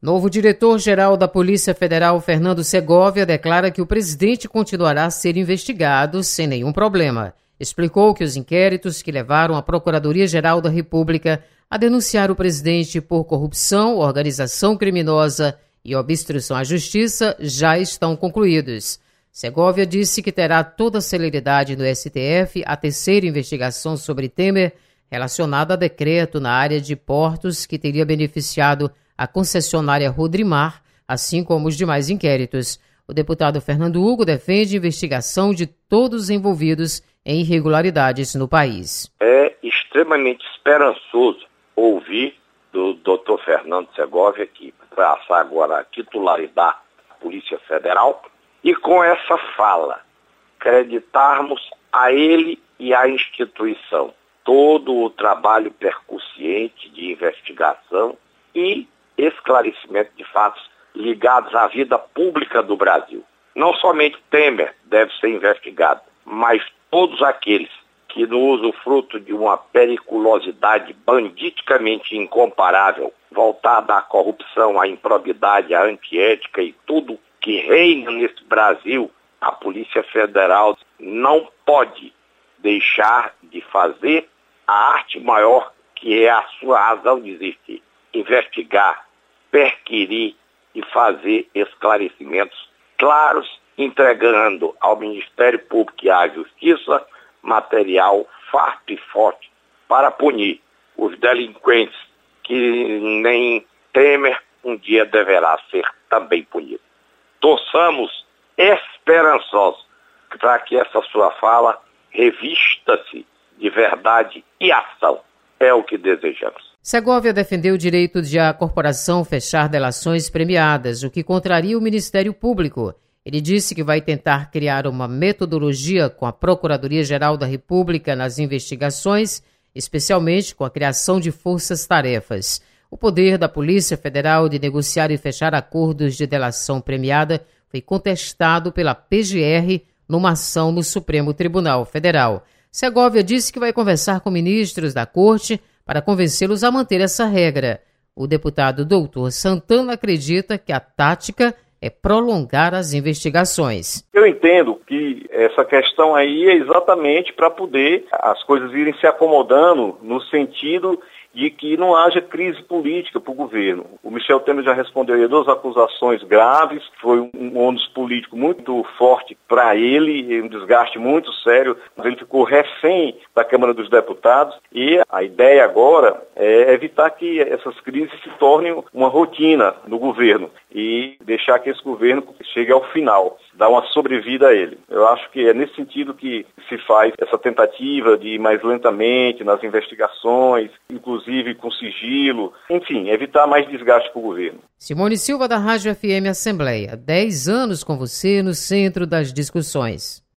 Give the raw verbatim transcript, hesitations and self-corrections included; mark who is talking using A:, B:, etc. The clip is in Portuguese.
A: Novo diretor-geral da Polícia Federal, Fernando Segovia, declara que o presidente continuará a ser investigado sem nenhum problema. Explicou que os inquéritos que levaram a Procuradoria-Geral da República a denunciar o presidente por corrupção, organização criminosa e obstrução à justiça já estão concluídos. Segovia disse que terá toda a celeridade no S T F a terceira investigação sobre Temer relacionada a decreto na área de portos que teria beneficiado a concessionária Rodrimar, assim como os demais inquéritos. O deputado Fernando Hugo defende investigação de todos os envolvidos em irregularidades no país.
B: É extremamente esperançoso ouvir do doutor Fernando Segovia, que vai passar agora a titularidade da Polícia Federal, e com essa fala, acreditarmos a ele e à instituição todo o trabalho percussiente de investigação e esclarecimento de fatos ligados à vida pública do Brasil. Não somente Temer deve ser investigado, mas todos aqueles que no usufruto de uma periculosidade banditicamente incomparável, voltada à corrupção, à improbidade, à antiética e tudo que reina nesse Brasil, a Polícia Federal não pode deixar de fazer a arte maior que é a sua razão de existir. Investigar, perquirir e fazer esclarecimentos claros, entregando ao Ministério Público e à Justiça material farto e forte para punir os delinquentes que nem Temer um dia deverá ser também punido. Torçamos esperançosos para que essa sua fala revista-se de verdade e ação. É o que desejamos.
A: Segovia defendeu o direito de a corporação fechar delações premiadas, o que contraria o Ministério Público. Ele disse que vai tentar criar uma metodologia com a Procuradoria-Geral da República nas investigações, especialmente com a criação de forças-tarefas. O poder da Polícia Federal de negociar e fechar acordos de delação premiada foi contestado pela P G R numa ação no Supremo Tribunal Federal. Segovia disse que vai conversar com ministros da Corte para convencê-los a manter essa regra. O deputado doutor Santana acredita que a tática é prolongar as investigações.
C: Eu entendo que essa questão aí é exatamente para poder as coisas irem se acomodando no sentido de que não haja crise política para o governo. O Michel Temer já respondeu aí a duas acusações graves, foi um ônus político muito forte para ele, um desgaste muito sério, mas ele ficou refém da Câmara dos Deputados e a ideia agora é evitar que essas crises se tornem uma rotina no governo e deixar que esse governo chegue ao final, dar uma sobrevida a ele. Eu acho que é nesse sentido que se faz essa tentativa de ir mais lentamente nas investigações, inclusive inclusive com sigilo, enfim, evitar mais desgaste para o governo.
A: Simone Silva, da Rádio F M Assembleia. Dez anos com você no centro das discussões.